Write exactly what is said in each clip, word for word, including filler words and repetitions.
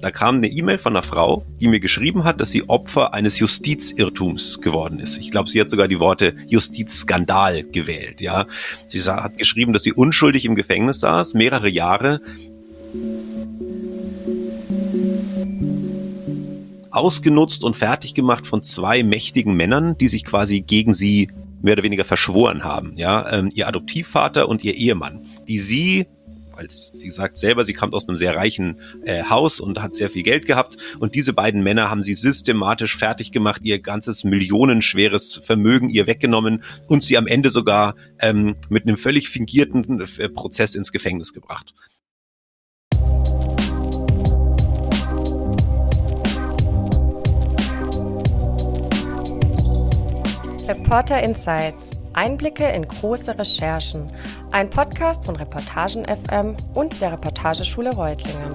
Da kam eine E-Mail von einer Frau, die mir geschrieben hat, dass sie Opfer eines Justizirrtums geworden ist. Ich glaube, sie hat sogar die Worte Justizskandal gewählt. Ja, sie hat geschrieben, dass sie unschuldig im Gefängnis saß, mehrere Jahre, ausgenutzt und fertig gemacht von zwei mächtigen Männern, die sich quasi gegen sie mehr oder weniger verschworen haben. Ja, ähm, ihr Adoptivvater und ihr Ehemann, die sie, als sie sagt selber, sie kommt aus einem sehr reichen äh, Haus und hat sehr viel Geld gehabt, und diese beiden Männer haben sie systematisch fertig gemacht, ihr ganzes millionenschweres Vermögen ihr weggenommen und sie am Ende sogar ähm, mit einem völlig fingierten äh, Prozess ins Gefängnis gebracht. Reporter Insights. Einblicke in große Recherchen. Ein Podcast von Reportagen F M und der Reportageschule Reutlingen.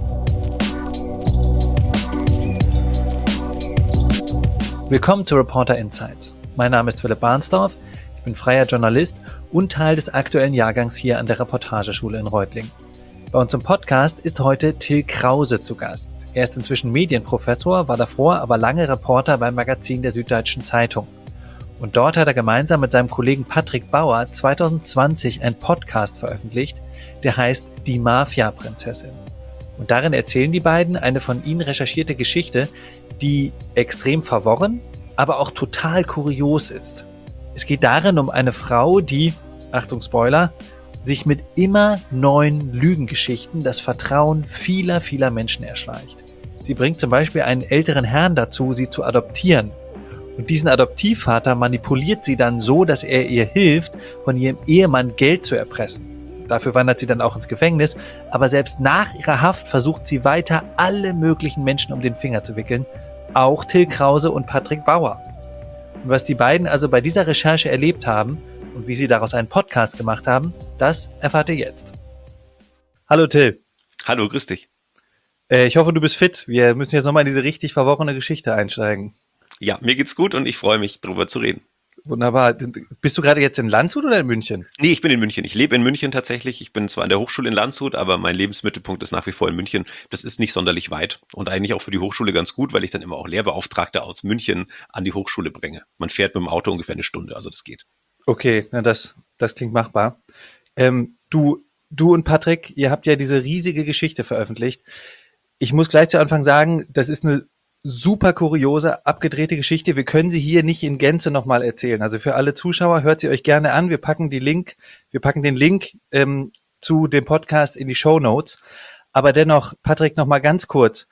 Willkommen zu Reporter Insights. Mein Name ist Philipp Barnsdorf, ich bin freier Journalist und Teil des aktuellen Jahrgangs hier an der Reportageschule in Reutlingen. Bei uns im Podcast ist heute Till Krause zu Gast. Er ist inzwischen Medienprofessor, war davor aber lange Reporter beim Magazin der Süddeutschen Zeitung. Und dort hat er gemeinsam mit seinem Kollegen Patrick Bauer zwanzig zwanzig einen Podcast veröffentlicht, der heißt Die Mafia-Prinzessin. Und darin erzählen die beiden eine von ihnen recherchierte Geschichte, die extrem verworren, aber auch total kurios ist. Es geht darin um eine Frau, die, Achtung Spoiler, sich mit immer neuen Lügengeschichten das Vertrauen vieler, vieler Menschen erschleicht. Sie bringt zum Beispiel einen älteren Herrn dazu, sie zu adoptieren. Und diesen Adoptivvater manipuliert sie dann so, dass er ihr hilft, von ihrem Ehemann Geld zu erpressen. Dafür wandert sie dann auch ins Gefängnis, aber selbst nach ihrer Haft versucht sie weiter, alle möglichen Menschen um den Finger zu wickeln, auch Till Krause und Patrick Bauer. Und was die beiden also bei dieser Recherche erlebt haben und wie sie daraus einen Podcast gemacht haben, das erfahrt ihr jetzt. Hallo Till. Hallo, grüß dich. Äh, ich hoffe, du bist fit. Wir müssen jetzt nochmal in diese richtig verworrene Geschichte einsteigen. Ja, mir geht's gut und ich freue mich, darüber zu reden. Wunderbar. Bist du gerade jetzt in Landshut oder in München? Nee, ich bin in München. Ich lebe in München tatsächlich. Ich bin zwar an der Hochschule in Landshut, aber mein Lebensmittelpunkt ist nach wie vor in München. Das ist nicht sonderlich weit und eigentlich auch für die Hochschule ganz gut, weil ich dann immer auch Lehrbeauftragte aus München an die Hochschule bringe. Man fährt mit dem Auto ungefähr eine Stunde, also das geht. Okay, na das, das klingt machbar. Ähm, du, du und Patrick, ihr habt ja diese riesige Geschichte veröffentlicht. Ich muss gleich zu Anfang sagen, das ist eine super kuriose, abgedrehte Geschichte. Wir können sie hier nicht in Gänze nochmal erzählen. Also für alle Zuschauer, hört sie euch gerne an. Wir packen die Link, wir packen den Link ähm, zu dem Podcast in die Shownotes. Aber dennoch, Patrick, nochmal ganz kurz.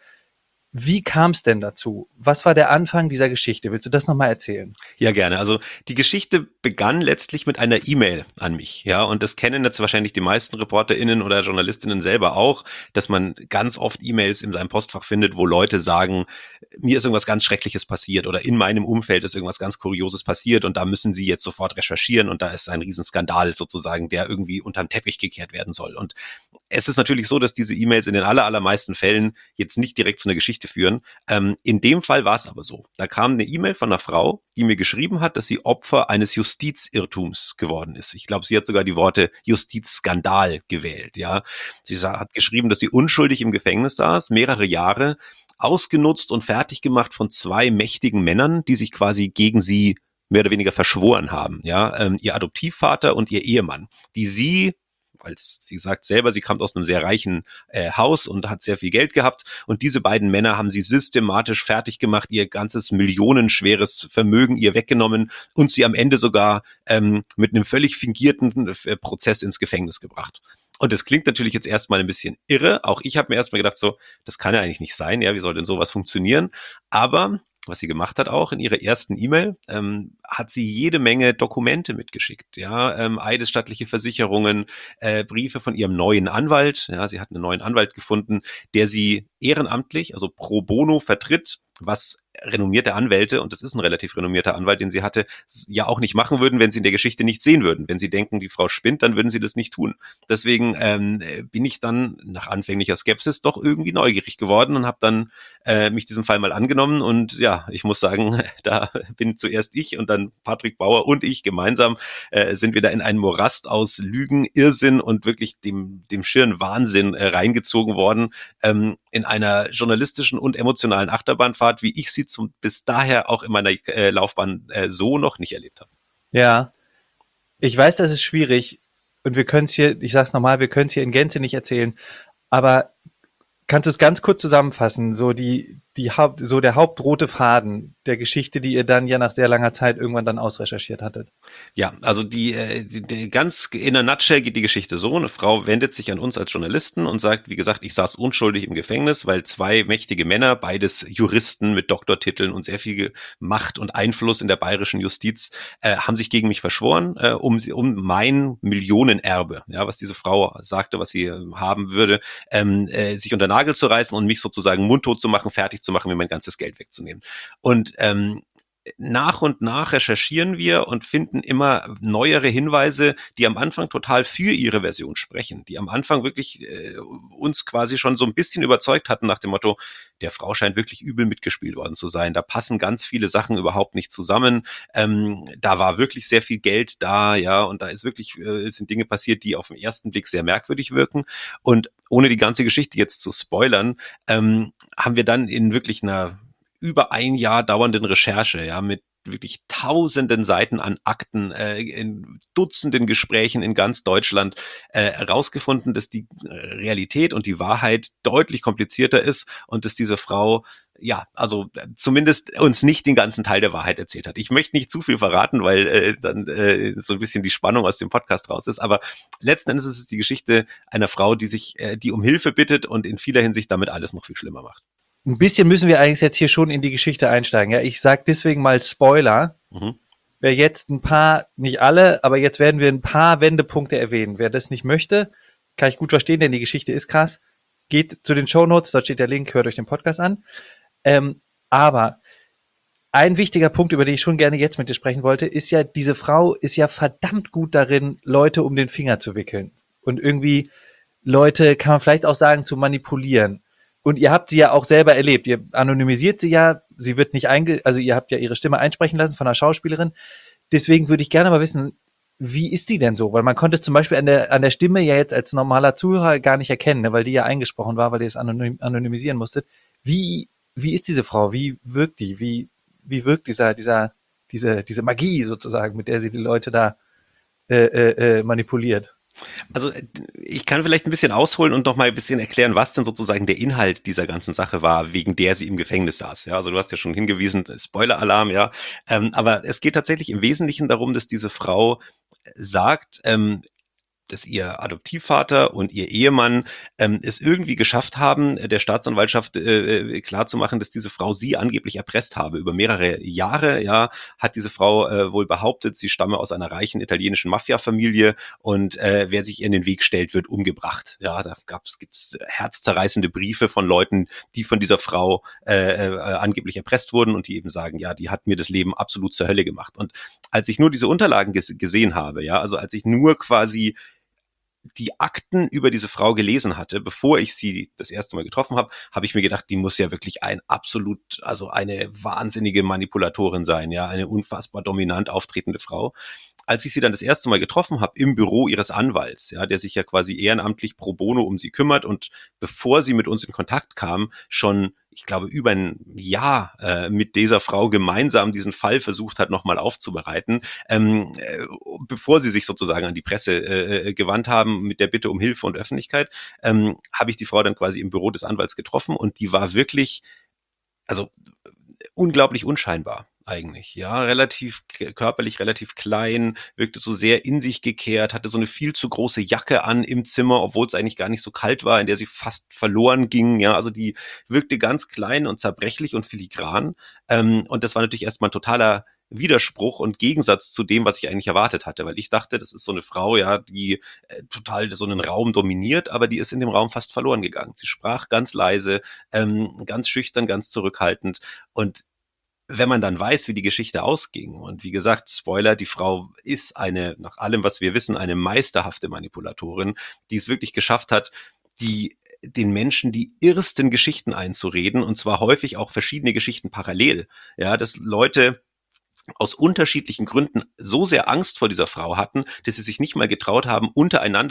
Wie kam es denn dazu? Was war der Anfang dieser Geschichte? Willst du das nochmal erzählen? Ja, gerne. Also die Geschichte begann letztlich mit einer E-Mail an mich. Ja, und das kennen jetzt wahrscheinlich die meisten ReporterInnen oder JournalistInnen selber auch, dass man ganz oft E-Mails in seinem Postfach findet, wo Leute sagen, mir ist irgendwas ganz Schreckliches passiert oder in meinem Umfeld ist irgendwas ganz Kurioses passiert und da müssen sie jetzt sofort recherchieren und da ist ein Riesenskandal sozusagen, der irgendwie unterm Teppich gekehrt werden soll. Und es ist natürlich so, dass diese E-Mails in den aller, allermeisten Fällen jetzt nicht direkt zu einer Geschichte führen. Ähm, in dem Fall war es aber so. Da kam eine E-Mail von einer Frau, die mir geschrieben hat, dass sie Opfer eines Justizirrtums geworden ist. Ich glaube, sie hat sogar die Worte Justizskandal gewählt. Ja, sie hat geschrieben, dass sie unschuldig im Gefängnis saß, mehrere Jahre, ausgenutzt und fertig gemacht von zwei mächtigen Männern, die sich quasi gegen sie mehr oder weniger verschworen haben. Ja, ähm, ihr Adoptivvater und ihr Ehemann, die sie, als sie sagt selber, sie kommt aus einem sehr reichen äh, Haus und hat sehr viel Geld gehabt. Und diese beiden Männer haben sie systematisch fertig gemacht, ihr ganzes millionenschweres Vermögen ihr weggenommen und sie am Ende sogar ähm, mit einem völlig fingierten äh, Prozess ins Gefängnis gebracht. Und das klingt natürlich jetzt erstmal ein bisschen irre. Auch ich habe mir erstmal gedacht, so, das kann ja eigentlich nicht sein. Ja, wie soll denn sowas funktionieren? Aber was sie gemacht hat auch in ihrer ersten E-Mail, ähm, hat sie jede Menge Dokumente mitgeschickt, ja, ähm, eidesstattliche Versicherungen, äh, Briefe von ihrem neuen Anwalt, ja, sie hat einen neuen Anwalt gefunden, der sie ehrenamtlich, also pro bono vertritt, was renommierte Anwälte, und das ist ein relativ renommierter Anwalt, den sie hatte, ja auch nicht machen würden, wenn sie in der Geschichte nicht sehen würden. Wenn sie denken, die Frau spinnt, dann würden sie das nicht tun. Deswegen ähm, bin ich dann nach anfänglicher Skepsis doch irgendwie neugierig geworden und habe dann äh, mich diesem Fall mal angenommen. Und ja, ich muss sagen, da bin zuerst ich und dann Patrick Bauer und ich gemeinsam äh, sind wir da in einen Morast aus Lügen, Irrsinn und wirklich dem dem schieren Wahnsinn äh, reingezogen worden. Ähm, in einer journalistischen und emotionalen Achterbahnfahrt, wie ich sie zum, bis daher auch in meiner äh, Laufbahn äh, so noch nicht erlebt habe. Ja, ich weiß, das ist schwierig und wir können es hier, ich sag's nochmal, wir können es hier in Gänze nicht erzählen, aber kannst du es ganz kurz zusammenfassen, so die, die Haupt, so der hauptrote Faden der Geschichte, die ihr dann ja nach sehr langer Zeit irgendwann dann ausrecherchiert hattet? Ja, also die, äh, die, die ganz in a nutshell geht die Geschichte so: Eine Frau wendet sich an uns als Journalisten und sagt, wie gesagt, ich saß unschuldig im Gefängnis, weil zwei mächtige Männer, beides Juristen mit Doktortiteln und sehr viel Macht und Einfluss in der bayerischen Justiz, äh, haben sich gegen mich verschworen, äh, um um mein Millionenerbe, ja, was diese Frau sagte, was sie äh, haben würde, ähm, äh, sich unter Nagel zu reißen und mich sozusagen mundtot zu machen, fertig zu machen, mir mein ganzes Geld wegzunehmen. Und ähm, nach und nach recherchieren wir und finden immer neuere Hinweise, die am Anfang total für ihre Version sprechen, die am Anfang wirklich äh, uns quasi schon so ein bisschen überzeugt hatten nach dem Motto, der Frau scheint wirklich übel mitgespielt worden zu sein. Da passen ganz viele Sachen überhaupt nicht zusammen. Ähm, da war wirklich sehr viel Geld da, ja, und da ist wirklich äh, sind Dinge passiert, die auf den ersten Blick sehr merkwürdig wirken. Und ohne die ganze Geschichte jetzt zu spoilern, ähm, haben wir dann in wirklich einer über ein Jahr dauernden Recherche, ja, mit wirklich tausenden Seiten an Akten, äh, in Dutzenden Gesprächen in ganz Deutschland äh, herausgefunden, dass die Realität und die Wahrheit deutlich komplizierter ist und dass diese Frau, ja, also zumindest uns nicht den ganzen Teil der Wahrheit erzählt hat. Ich möchte nicht zu viel verraten, weil äh, dann äh, so ein bisschen die Spannung aus dem Podcast raus ist, aber letzten Endes ist es die Geschichte einer Frau, die sich, äh, die um Hilfe bittet und in vieler Hinsicht damit alles noch viel schlimmer macht. Ein bisschen müssen wir eigentlich jetzt hier schon in die Geschichte einsteigen. Ja, ich sag deswegen mal Spoiler. Mhm. Wer jetzt ein paar, nicht alle, aber jetzt werden wir ein paar Wendepunkte erwähnen. Wer das nicht möchte, kann ich gut verstehen, denn die Geschichte ist krass. Geht zu den Shownotes, dort steht der Link, hört euch den Podcast an. Ähm, aber ein wichtiger Punkt, über den ich schon gerne jetzt mit dir sprechen wollte, ist ja, diese Frau ist ja verdammt gut darin, Leute um den Finger zu wickeln. Und irgendwie Leute, kann man vielleicht auch sagen, zu manipulieren. Und ihr habt sie ja auch selber erlebt. Ihr anonymisiert sie ja, sie wird nicht einge, also ihr habt ja ihre Stimme einsprechen lassen von einer Schauspielerin. Deswegen würde ich gerne mal wissen, wie ist die denn so? Weil man konnte es zum Beispiel an der, an der Stimme ja jetzt als normaler Zuhörer gar nicht erkennen, ne? Weil die ja eingesprochen war, weil ihr es anonym, anonymisieren musstet. Wie, wie ist diese Frau? Wie wirkt die? Wie, wie wirkt dieser, dieser, diese, diese Magie sozusagen, mit der sie die Leute da äh, äh, äh, manipuliert? Also ich kann vielleicht ein bisschen ausholen und noch mal ein bisschen erklären, was denn sozusagen der Inhalt dieser ganzen Sache war, wegen der sie im Gefängnis saß. Ja, also du hast ja schon hingewiesen, Spoiler-Alarm, ja. Ähm, aber es geht tatsächlich im Wesentlichen darum, dass diese Frau sagt, ähm, dass ihr Adoptivvater und ihr Ehemann ähm, es irgendwie geschafft haben, der Staatsanwaltschaft äh, klarzumachen, dass diese Frau sie angeblich erpresst habe. Über mehrere Jahre, ja, hat diese Frau äh, wohl behauptet, sie stamme aus einer reichen italienischen Mafia-Familie und äh, wer sich ihr in den Weg stellt, wird umgebracht. Ja, da gab's, gibt's herzzerreißende Briefe von Leuten, die von dieser Frau äh, äh, angeblich erpresst wurden und die eben sagen, ja, die hat mir das Leben absolut zur Hölle gemacht. Und als ich nur diese Unterlagen ges- gesehen habe, ja, also als ich nur quasi die Akten über diese Frau gelesen hatte, bevor ich sie das erste Mal getroffen habe, habe ich mir gedacht, die muss ja wirklich ein absolut, also eine wahnsinnige Manipulatorin sein, ja, eine unfassbar dominant auftretende Frau. Als ich sie dann das erste Mal getroffen habe im Büro ihres Anwalts, ja, der sich ja quasi ehrenamtlich pro bono um sie kümmert und bevor sie mit uns in Kontakt kam, schon, ich glaube, über ein Jahr äh, mit dieser Frau gemeinsam diesen Fall versucht hat, nochmal aufzubereiten, ähm, äh, bevor sie sich sozusagen an die Presse äh, gewandt haben mit der Bitte um Hilfe und Öffentlichkeit, ähm, habe ich die Frau dann quasi im Büro des Anwalts getroffen und die war wirklich, also unglaublich unscheinbar eigentlich, ja, relativ körperlich relativ klein, wirkte so sehr in sich gekehrt, hatte so eine viel zu große Jacke an im Zimmer, obwohl es eigentlich gar nicht so kalt war, in der sie fast verloren ging, ja, also die wirkte ganz klein und zerbrechlich und filigran, ähm, und das war natürlich erstmal ein totaler Widerspruch und Gegensatz zu dem, was ich eigentlich erwartet hatte, weil ich dachte, das ist so eine Frau, ja, die äh, total so einen Raum dominiert, aber die ist in dem Raum fast verloren gegangen. Sie sprach ganz leise, ähm, ganz schüchtern, ganz zurückhaltend und wenn man dann weiß, wie die Geschichte ausging und wie gesagt, Spoiler, die Frau ist eine, nach allem, was wir wissen, eine meisterhafte Manipulatorin, die es wirklich geschafft hat, die den Menschen die irrsten Geschichten einzureden und zwar häufig auch verschiedene Geschichten parallel. Ja, dass Leute aus unterschiedlichen Gründen so sehr Angst vor dieser Frau hatten, dass sie sich nicht mal getraut haben, untereinander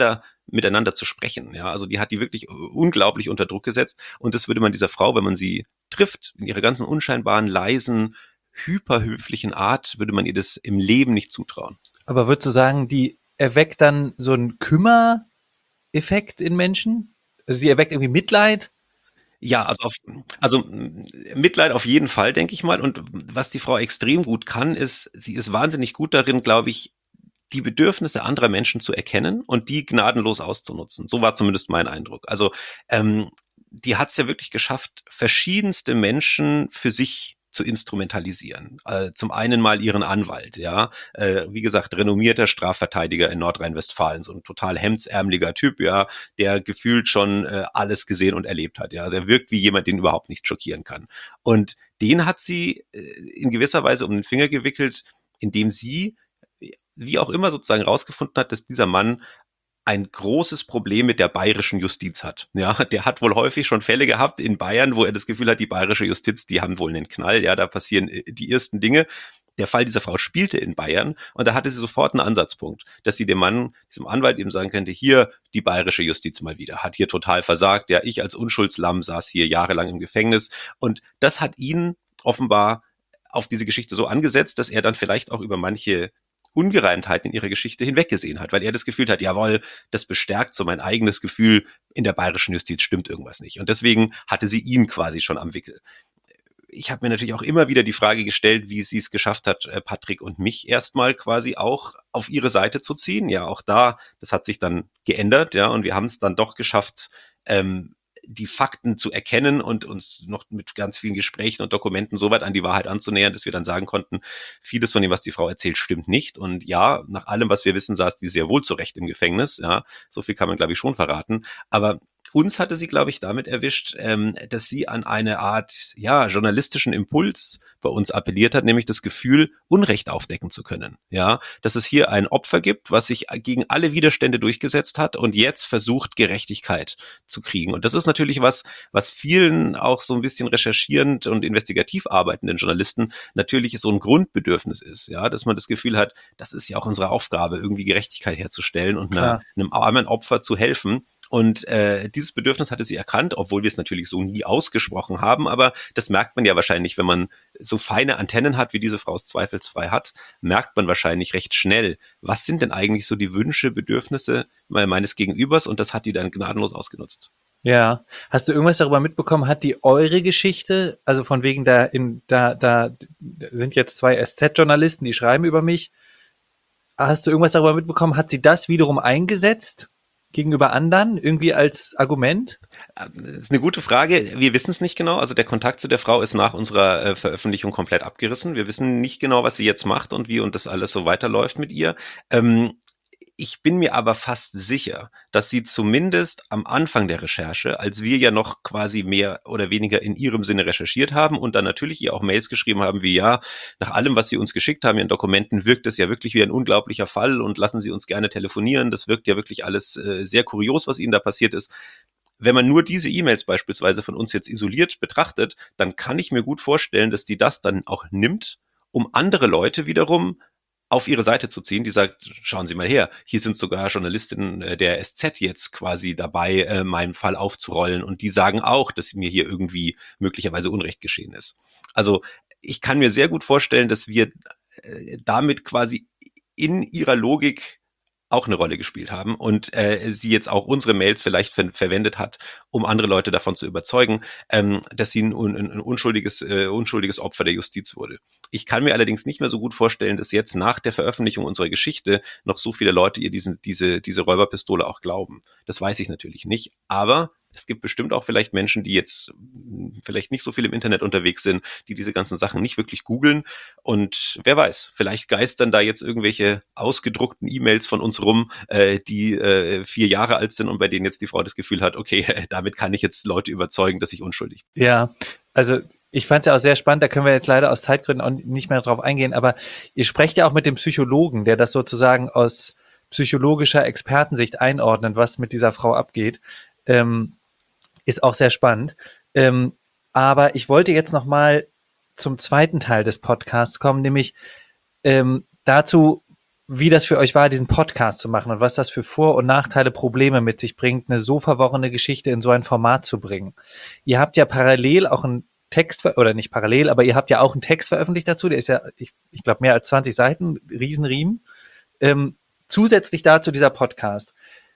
miteinander zu sprechen. Ja, also die hat die wirklich unglaublich unter Druck gesetzt. Und das würde man dieser Frau, wenn man sie trifft, in ihrer ganzen unscheinbaren, leisen, hyperhöflichen Art, würde man ihr das im Leben nicht zutrauen. Aber würdest du sagen, die erweckt dann so einen Kümmer-Effekt in Menschen? Also sie erweckt irgendwie Mitleid? Ja, also, auf, also Mitleid auf jeden Fall, denke ich mal. Und was die Frau extrem gut kann, ist, sie ist wahnsinnig gut darin, glaube ich, die Bedürfnisse anderer Menschen zu erkennen und die gnadenlos auszunutzen. So war zumindest mein Eindruck. Also ähm, die hat es ja wirklich geschafft, verschiedenste Menschen für sich zu instrumentalisieren. Äh, zum einen mal ihren Anwalt, ja, äh, wie gesagt, renommierter Strafverteidiger in Nordrhein-Westfalen, so ein total hemdsärmeliger Typ, ja, der gefühlt schon äh, alles gesehen und erlebt hat, ja, der wirkt wie jemand, den überhaupt nichts schockieren kann. Und den hat sie äh, in gewisser Weise um den Finger gewickelt, indem sie, wie auch immer sozusagen rausgefunden hat, dass dieser Mann ein großes Problem mit der bayerischen Justiz hat. Ja, der hat wohl häufig schon Fälle gehabt in Bayern, wo er das Gefühl hat, die bayerische Justiz, die haben wohl einen Knall. Ja, da passieren die ersten Dinge. Der Fall dieser Frau spielte in Bayern und da hatte sie sofort einen Ansatzpunkt, dass sie dem Mann, diesem Anwalt eben sagen könnte, hier die bayerische Justiz mal wieder, hat hier total versagt. Ja, ich als Unschuldslamm saß hier jahrelang im Gefängnis und das hat ihn offenbar auf diese Geschichte so angesetzt, dass er dann vielleicht auch über manche Ungereimtheiten in ihrer Geschichte hinweggesehen hat, weil er das Gefühl hat, jawohl, das bestärkt so mein eigenes Gefühl, in der bayerischen Justiz stimmt irgendwas nicht. Und deswegen hatte sie ihn quasi schon am Wickel. Ich habe mir natürlich auch immer wieder die Frage gestellt, wie sie es geschafft hat, Patrick und mich erstmal quasi auch auf ihre Seite zu ziehen. Ja, auch da, das hat sich dann geändert, ja, und wir haben es dann doch geschafft, ähm, die Fakten zu erkennen und uns noch mit ganz vielen Gesprächen und Dokumenten so weit an die Wahrheit anzunähern, dass wir dann sagen konnten, vieles von dem, was die Frau erzählt, stimmt nicht. Und ja, nach allem, was wir wissen, saß die sehr wohl zurecht im Gefängnis. Ja, so viel kann man, glaube ich, schon verraten. Aber uns hatte sie, glaube ich, damit erwischt, ähm, dass sie an eine Art, ja, journalistischen Impuls bei uns appelliert hat, nämlich das Gefühl, Unrecht aufdecken zu können. Ja, dass es hier ein Opfer gibt, was sich gegen alle Widerstände durchgesetzt hat und jetzt versucht, Gerechtigkeit zu kriegen. Und das ist natürlich was, was vielen auch so ein bisschen recherchierend und investigativ arbeitenden Journalisten natürlich so ein Grundbedürfnis ist. Ja, dass man das Gefühl hat, das ist ja auch unsere Aufgabe, irgendwie Gerechtigkeit herzustellen und einer, einem armen Opfer zu helfen. Und äh, dieses Bedürfnis hatte sie erkannt, obwohl wir es natürlich so nie ausgesprochen haben. Aber das merkt man ja wahrscheinlich, wenn man so feine Antennen hat, wie diese Frau es zweifelsfrei hat, merkt man wahrscheinlich recht schnell, was sind denn eigentlich so die Wünsche, Bedürfnisse meines Gegenübers? Und das hat die dann gnadenlos ausgenutzt. Ja. Hast du irgendwas darüber mitbekommen? Hat die eure Geschichte, also von wegen da, in, da, da sind jetzt zwei S Z-Journalisten, die schreiben über mich. Hast du irgendwas darüber mitbekommen? Hat sie das wiederum eingesetzt gegenüber anderen, irgendwie als Argument? Das ist eine gute Frage. Wir wissen es nicht genau. Also der Kontakt zu der Frau ist nach unserer äh, Veröffentlichung komplett abgerissen. Wir wissen nicht genau, was sie jetzt macht und wie und das alles so weiterläuft mit ihr. Ähm, Ich bin mir aber fast sicher, dass sie zumindest am Anfang der Recherche, als wir ja noch quasi mehr oder weniger in ihrem Sinne recherchiert haben und dann natürlich ihr auch Mails geschrieben haben wie, ja, nach allem, was sie uns geschickt haben, ihren Dokumenten, wirkt es ja wirklich wie ein unglaublicher Fall und lassen Sie uns gerne telefonieren. Das wirkt ja wirklich alles äh, sehr kurios, was Ihnen da passiert ist. Wenn man nur diese E-Mails beispielsweise von uns jetzt isoliert betrachtet, dann kann ich mir gut vorstellen, dass die das dann auch nimmt, um andere Leute wiederum auf ihre Seite zu ziehen, die sagt, schauen Sie mal her, hier sind sogar Journalistinnen der S Z jetzt quasi dabei, äh, meinen Fall aufzurollen und die sagen auch, dass mir hier irgendwie möglicherweise Unrecht geschehen ist. Also ich kann mir sehr gut vorstellen, dass wir äh, damit quasi in ihrer Logik auch eine Rolle gespielt haben und äh, sie jetzt auch unsere Mails vielleicht ver- verwendet hat, um andere Leute davon zu überzeugen, ähm, dass sie ein, ein, ein unschuldiges, äh, unschuldiges Opfer der Justiz wurde. Ich kann mir allerdings nicht mehr so gut vorstellen, dass jetzt nach der Veröffentlichung unserer Geschichte noch so viele Leute ihr diesen, diese, diese Räuberpistole auch glauben. Das weiß ich natürlich nicht, aber es gibt bestimmt auch vielleicht Menschen, die jetzt vielleicht nicht so viel im Internet unterwegs sind, die diese ganzen Sachen nicht wirklich googeln. Und wer weiß, vielleicht geistern da jetzt irgendwelche ausgedruckten E-Mails von uns rum, äh, die äh, vier Jahre alt sind und bei denen jetzt die Frau das Gefühl hat, okay, damit kann ich jetzt Leute überzeugen, dass ich unschuldig bin. Ja, also ich fand es ja auch sehr spannend, da können wir jetzt leider aus Zeitgründen auch nicht mehr drauf eingehen, aber ihr sprecht ja auch mit dem Psychologen, der das sozusagen aus psychologischer Expertensicht einordnet, was mit dieser Frau abgeht. Ähm, Ist auch sehr spannend. Ähm, aber ich wollte jetzt noch mal zum zweiten Teil des Podcasts kommen, nämlich ähm, dazu, wie das für euch war, diesen Podcast zu machen und was das für Vor- und Nachteile, Probleme mit sich bringt, eine so verworrene Geschichte in so ein Format zu bringen. Ihr habt ja parallel auch einen Text, oder nicht parallel, aber ihr habt ja auch einen Text veröffentlicht dazu, der ist ja, ich, ich glaube, mehr als zwanzig Seiten, Riesenriemen. Ähm, zusätzlich dazu dieser Podcast.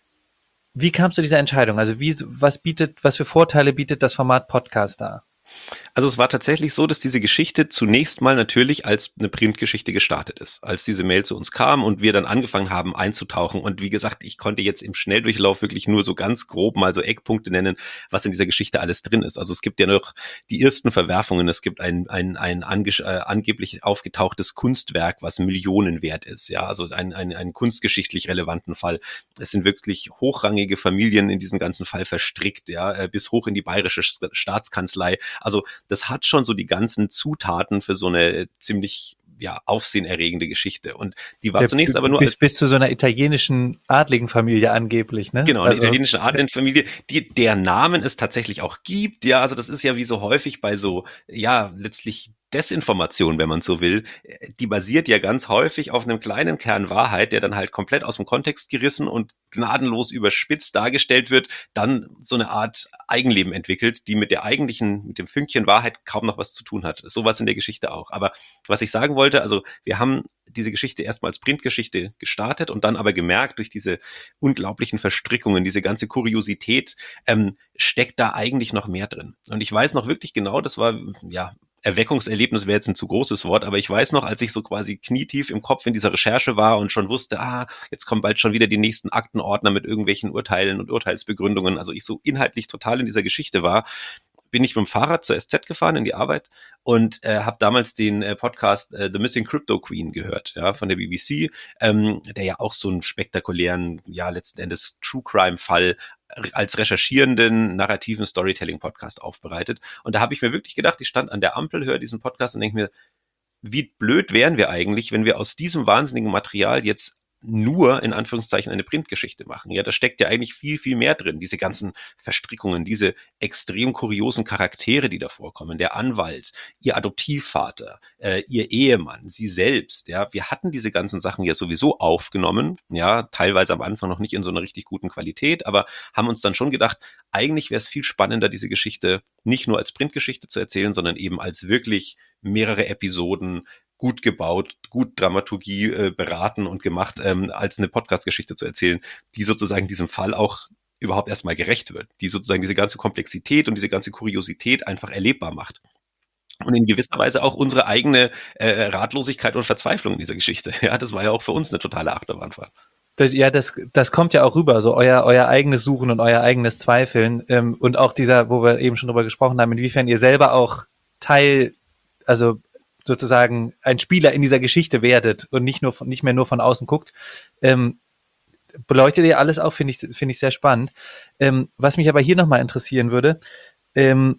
Wie kam es zu dieser Entscheidung? Also wie, was bietet, was für Vorteile bietet das Format Podcast da? Also es war tatsächlich so, dass diese Geschichte zunächst mal natürlich als eine Printgeschichte gestartet ist, als diese Mail zu uns kam und wir dann angefangen haben einzutauchen. Und wie gesagt, ich konnte jetzt im Schnelldurchlauf wirklich nur so ganz grob mal so Eckpunkte nennen, was in dieser Geschichte alles drin ist. Also es gibt ja noch die ersten Verwerfungen. Es gibt ein ein ein ange, äh, angeblich aufgetauchtes Kunstwerk, was Millionen wert ist. Ja, also ein ein einen kunstgeschichtlich relevanten Fall. Es sind wirklich hochrangige Familien in diesen ganzen Fall verstrickt, ja, bis hoch in die bayerische Staatskanzlei. Also das hat schon so die ganzen Zutaten für so eine ziemlich ja aufsehenerregende Geschichte. Und die war Ja, zunächst aber nur bis, als bis zu so einer italienischen adligen Familie angeblich, ne? Genau, eine Also, italienische Adelsfamilie, die der Namen es tatsächlich auch gibt. Ja, also das ist ja wie so häufig bei so, ja, letztlich Desinformation, wenn man so will. Die basiert ja ganz häufig auf einem kleinen Kern Wahrheit, der dann halt komplett aus dem Kontext gerissen und gnadenlos überspitzt dargestellt wird, dann so eine Art Eigenleben entwickelt, die mit der eigentlichen, mit dem Fünkchen Wahrheit kaum noch was zu tun hat. Sowas in der Geschichte auch. Aber was ich sagen wollte, also wir haben diese Geschichte erstmal als Printgeschichte gestartet und dann aber gemerkt, durch diese unglaublichen Verstrickungen, diese ganze Kuriosität, ähm, steckt da eigentlich noch mehr drin. Und ich weiß noch wirklich genau, das war, ja, Erweckungserlebnis wäre jetzt ein zu großes Wort, aber ich weiß noch, als ich so quasi knietief im Kopf in dieser Recherche war und schon wusste, ah, jetzt kommen bald schon wieder die nächsten Aktenordner mit irgendwelchen Urteilen und Urteilsbegründungen, also ich so inhaltlich total in dieser Geschichte war, bin ich mit dem Fahrrad zur S Z gefahren in die Arbeit und äh, habe damals den äh, Podcast äh, The Missing Crypto Queen gehört, ja, von der B B C, ähm, der ja auch so einen spektakulären, ja, letzten Endes True Crime Fall als recherchierenden, narrativen Storytelling-Podcast aufbereitet. Und da habe ich mir wirklich gedacht, ich stand an der Ampel, höre diesen Podcast und denke mir, wie blöd wären wir eigentlich, wenn wir aus diesem wahnsinnigen Material jetzt nur in Anführungszeichen eine Printgeschichte machen. Ja, da steckt ja eigentlich viel, viel mehr drin. Diese ganzen Verstrickungen, diese extrem kuriosen Charaktere, die da vorkommen. Der Anwalt, ihr Adoptivvater, äh, ihr Ehemann, sie selbst. Ja, wir hatten diese ganzen Sachen ja sowieso aufgenommen. Ja, teilweise am Anfang noch nicht in so einer richtig guten Qualität, aber haben uns dann schon gedacht, eigentlich wäre es viel spannender, diese Geschichte nicht nur als Printgeschichte zu erzählen, sondern eben als wirklich mehrere Episoden, gut gebaut, gut Dramaturgie äh, beraten und gemacht, ähm, als eine Podcast-Geschichte zu erzählen, die sozusagen diesem Fall auch überhaupt erstmal gerecht wird, die sozusagen diese ganze Komplexität und diese ganze Kuriosität einfach erlebbar macht. Und in gewisser Weise auch unsere eigene äh, Ratlosigkeit und Verzweiflung in dieser Geschichte. Ja, das war ja auch für uns eine totale Achterbahnfahrt. Das, ja, das, das kommt ja auch rüber, so euer, euer eigenes Suchen und euer eigenes Zweifeln ähm, und auch dieser, wo wir eben schon drüber gesprochen haben, inwiefern ihr selber auch Teil, also sozusagen ein Spieler in dieser Geschichte werdet und nicht nur von, nicht mehr nur von außen guckt, ähm, beleuchtet ihr alles auch, finde ich, finde ich sehr spannend. Ähm, was mich aber hier nochmal interessieren würde, ähm,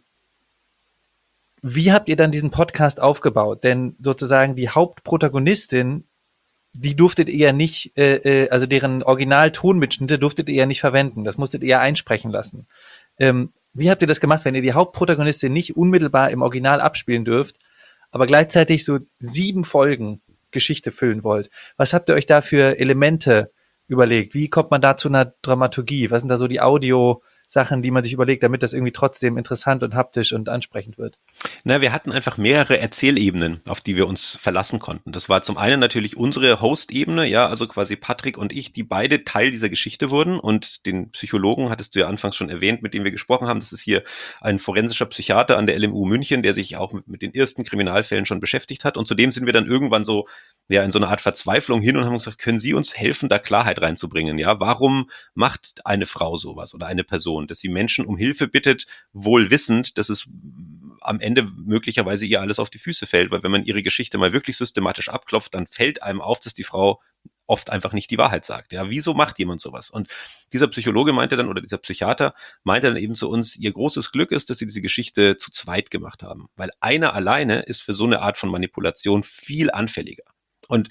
wie habt ihr dann diesen Podcast aufgebaut? Denn sozusagen die Hauptprotagonistin, die durftet ihr ja nicht, äh, äh, also deren Original-Tonmitschnitte durftet ihr ja nicht verwenden. Das musstet ihr ja einsprechen lassen. Ähm, wie habt ihr das gemacht, wenn ihr die Hauptprotagonistin nicht unmittelbar im Original abspielen dürft, aber gleichzeitig so sieben Folgen Geschichte füllen wollt? Was habt ihr euch da für Elemente überlegt? Wie kommt man da zu einer Dramaturgie? Was sind da so die Audio-Sachen, die man sich überlegt, damit das irgendwie trotzdem interessant und haptisch und ansprechend wird? Na, wir hatten einfach mehrere Erzählebenen, auf die wir uns verlassen konnten. Das war zum einen natürlich unsere Host-Ebene, ja, also quasi Patrick und ich, die beide Teil dieser Geschichte wurden, und den Psychologen hattest du ja anfangs schon erwähnt, mit dem wir gesprochen haben. Das ist hier ein forensischer Psychiater an der L M U München, der sich auch mit, mit den ersten Kriminalfällen schon beschäftigt hat, und zudem sind wir dann irgendwann so, ja, in so eine Art Verzweiflung hin und haben gesagt, können Sie uns helfen, da Klarheit reinzubringen, ja? Warum macht eine Frau sowas oder eine Person, dass sie Menschen um Hilfe bittet, wohl wissend, dass es am Ende möglicherweise ihr alles auf die Füße fällt, weil wenn man ihre Geschichte mal wirklich systematisch abklopft, dann fällt einem auf, dass die Frau oft einfach nicht die Wahrheit sagt. Ja, wieso macht jemand sowas? Und dieser Psychologe meinte dann, oder dieser Psychiater meinte dann eben zu uns, ihr großes Glück ist, dass sie diese Geschichte zu zweit gemacht haben, weil einer alleine ist für so eine Art von Manipulation viel anfälliger. Und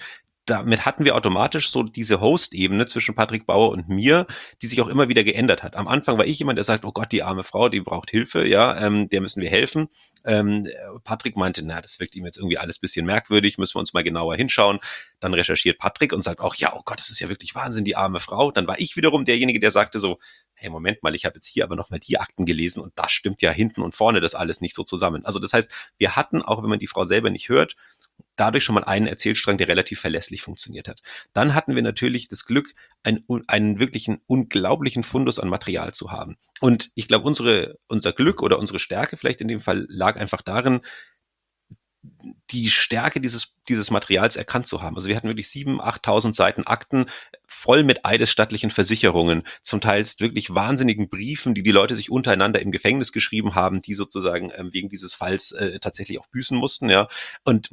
damit hatten wir automatisch so diese Host-Ebene zwischen Patrick Bauer und mir, die sich auch immer wieder geändert hat. Am Anfang war ich jemand, der sagt, oh Gott, die arme Frau, die braucht Hilfe, ja, ähm, der müssen wir helfen. Ähm, Patrick meinte, na, das wirkt ihm jetzt irgendwie alles ein bisschen merkwürdig, müssen wir uns mal genauer hinschauen. Dann recherchiert Patrick und sagt auch, ja, oh Gott, das ist ja wirklich Wahnsinn, die arme Frau. Dann war ich wiederum derjenige, der sagte so, hey, Moment mal, ich habe jetzt hier aber nochmal die Akten gelesen und das stimmt ja hinten und vorne das alles nicht so zusammen. Also das heißt, wir hatten, auch wenn man die Frau selber nicht hört, dadurch schon mal einen Erzählstrang, der relativ verlässlich funktioniert hat. Dann hatten wir natürlich das Glück, einen, einen wirklichen unglaublichen Fundus an Material zu haben. Und ich glaube, unsere, unser Glück oder unsere Stärke vielleicht in dem Fall lag einfach darin, die Stärke dieses, dieses Materials erkannt zu haben. Also wir hatten wirklich sieben, achttausend Seiten Akten voll mit eidesstattlichen Versicherungen, zum Teil wirklich wahnsinnigen Briefen, die die Leute sich untereinander im Gefängnis geschrieben haben, die sozusagen ähm, wegen dieses Falls äh, tatsächlich auch büßen mussten, ja. Und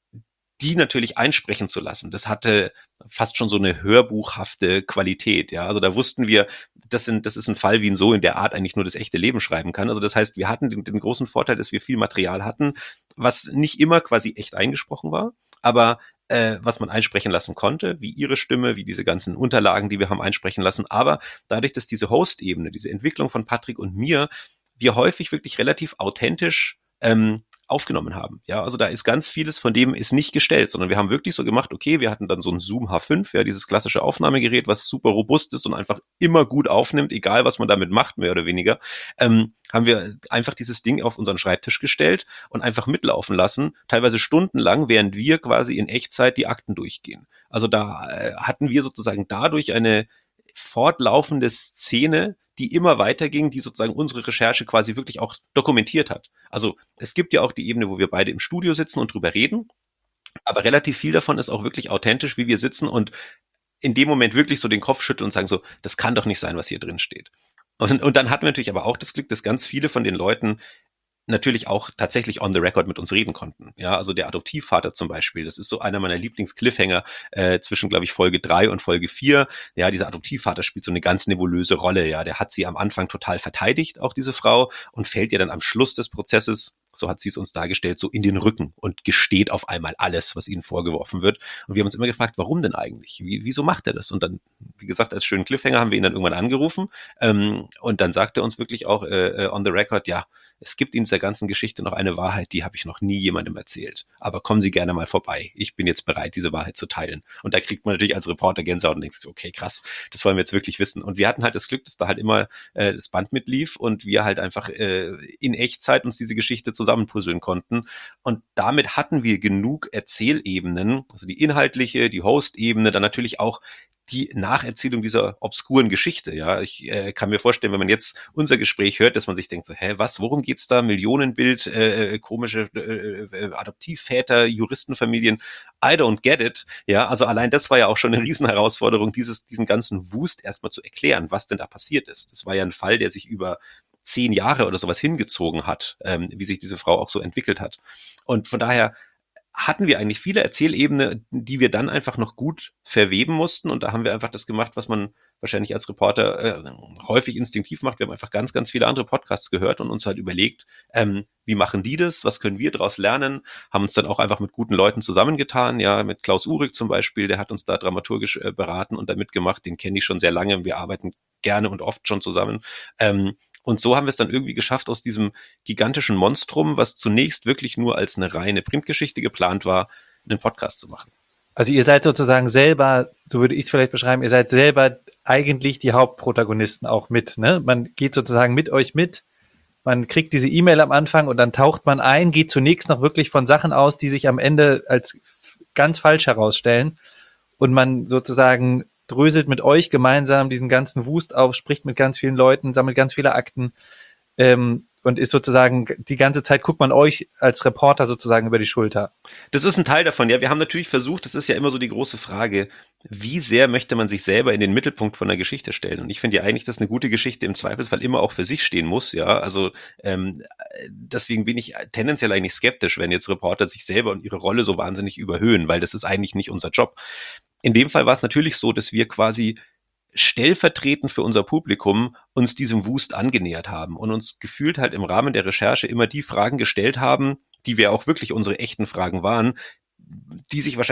die natürlich einsprechen zu lassen, das hatte fast schon so eine hörbuchhafte Qualität, ja. Also da wussten wir, das sind, das ist ein Fall, wie ihn so in der Art eigentlich nur das echte Leben schreiben kann. Also das heißt, wir hatten den, den großen Vorteil, dass wir viel Material hatten, was nicht immer quasi echt eingesprochen war, aber äh, was man einsprechen lassen konnte, wie ihre Stimme, wie diese ganzen Unterlagen, die wir haben einsprechen lassen. Aber dadurch, dass diese Host-Ebene, diese Entwicklung von Patrick und mir, wir häufig wirklich relativ authentisch ähm, aufgenommen haben. Ja, also da ist ganz vieles von dem ist nicht gestellt, sondern wir haben wirklich so gemacht, okay, wir hatten dann so ein Zoom H fünf, ja, dieses klassische Aufnahmegerät, was super robust ist und einfach immer gut aufnimmt, egal was man damit macht, mehr oder weniger, ähm, haben wir einfach dieses Ding auf unseren Schreibtisch gestellt und einfach mitlaufen lassen, teilweise stundenlang, während wir quasi in Echtzeit die Akten durchgehen. Also da äh, hatten wir sozusagen dadurch eine fortlaufende Szene, die immer weiterging, die sozusagen unsere Recherche quasi wirklich auch dokumentiert hat. Also es gibt ja auch die Ebene, wo wir beide im Studio sitzen und drüber reden, aber relativ viel davon ist auch wirklich authentisch, wie wir sitzen und in dem Moment wirklich so den Kopf schütteln und sagen so, das kann doch nicht sein, was hier drin steht. Und, und dann hatten wir natürlich aber auch das Glück, dass ganz viele von den Leuten natürlich auch tatsächlich on the record mit uns reden konnten. Ja, also der Adoptivvater zum Beispiel, das ist so einer meiner Lieblings-Cliffhanger äh, zwischen, glaube ich, Folge drei und Folge vier. Ja, dieser Adoptivvater spielt so eine ganz nebulöse Rolle. Ja, der hat sie am Anfang total verteidigt, auch diese Frau, und fällt ihr dann am Schluss des Prozesses, so hat sie es uns dargestellt, so in den Rücken und gesteht auf einmal alles, was ihnen vorgeworfen wird. Und wir haben uns immer gefragt, warum denn eigentlich? Wie, wieso macht er das? Und dann, wie gesagt, als schönen Cliffhanger haben wir ihn dann irgendwann angerufen. Ähm, und dann sagt er uns wirklich auch äh, on the record, ja, es gibt in dieser ganzen Geschichte noch eine Wahrheit, die habe ich noch nie jemandem erzählt. Aber kommen Sie gerne mal vorbei. Ich bin jetzt bereit, diese Wahrheit zu teilen. Und da kriegt man natürlich als Reporter Gänsehaut und denkt sich, okay, krass, das wollen wir jetzt wirklich wissen. Und wir hatten halt das Glück, dass da halt immer äh, das Band mitlief und wir halt einfach äh, in Echtzeit uns diese Geschichte zusammenpuzzeln konnten. Und damit hatten wir genug Erzählebenen, also die inhaltliche, die Host-Ebene, dann natürlich auch die Nacherzählung dieser obskuren Geschichte. Ja, ich äh, kann mir vorstellen, wenn man jetzt unser Gespräch hört, dass man sich denkt so, hä, was, worum geht's da? Millionenbild, äh, komische äh, Adoptivväter, Juristenfamilien. I don't get it. Ja, also allein das war ja auch schon eine Riesenherausforderung, dieses, diesen ganzen Wust erstmal zu erklären, was denn da passiert ist. Das war ja ein Fall, der sich über zehn Jahre oder sowas hingezogen hat, ähm, wie sich diese Frau auch so entwickelt hat. Und von daher hatten wir eigentlich viele Erzählebenen, die wir dann einfach noch gut verweben mussten. Und da haben wir einfach das gemacht, was man wahrscheinlich als Reporter äh, häufig instinktiv macht. Wir haben einfach ganz, ganz viele andere Podcasts gehört und uns halt überlegt, ähm, wie machen die das? Was können wir daraus lernen? Haben uns dann auch einfach mit guten Leuten zusammengetan. Ja, mit Klaus Uhrig zum Beispiel, der hat uns da dramaturgisch äh, beraten und da mitgemacht. Den kenne ich schon sehr lange. Wir arbeiten gerne und oft schon zusammen. Ähm, Und so haben wir es dann irgendwie geschafft, aus diesem gigantischen Monstrum, was zunächst wirklich nur als eine reine Printgeschichte geplant war, einen Podcast zu machen. Also ihr seid sozusagen selber, so würde ich es vielleicht beschreiben, ihr seid selber eigentlich die Hauptprotagonisten auch mit, ne? Man geht sozusagen mit euch mit, man kriegt diese E-Mail am Anfang und dann taucht man ein, geht zunächst noch wirklich von Sachen aus, die sich am Ende als ganz falsch herausstellen und man sozusagen dröselt mit euch gemeinsam diesen ganzen Wust auf, spricht mit ganz vielen Leuten, sammelt ganz viele Akten ähm, und ist sozusagen, die ganze Zeit guckt man euch als Reporter sozusagen über die Schulter. Das ist ein Teil davon, ja. Wir haben natürlich versucht, das ist ja immer so die große Frage, wie sehr möchte man sich selber in den Mittelpunkt von der Geschichte stellen? Und ich finde ja eigentlich, dass eine gute Geschichte im Zweifelsfall immer auch für sich stehen muss, ja. Also ähm, deswegen bin ich tendenziell eigentlich skeptisch, wenn jetzt Reporter sich selber und ihre Rolle so wahnsinnig überhöhen, weil das ist eigentlich nicht unser Job. In dem Fall war es natürlich so, dass wir quasi stellvertretend für unser Publikum uns diesem Wust angenähert haben und uns gefühlt halt im Rahmen der Recherche immer die Fragen gestellt haben, die wir auch wirklich unsere echten Fragen waren, die sich wahrscheinlich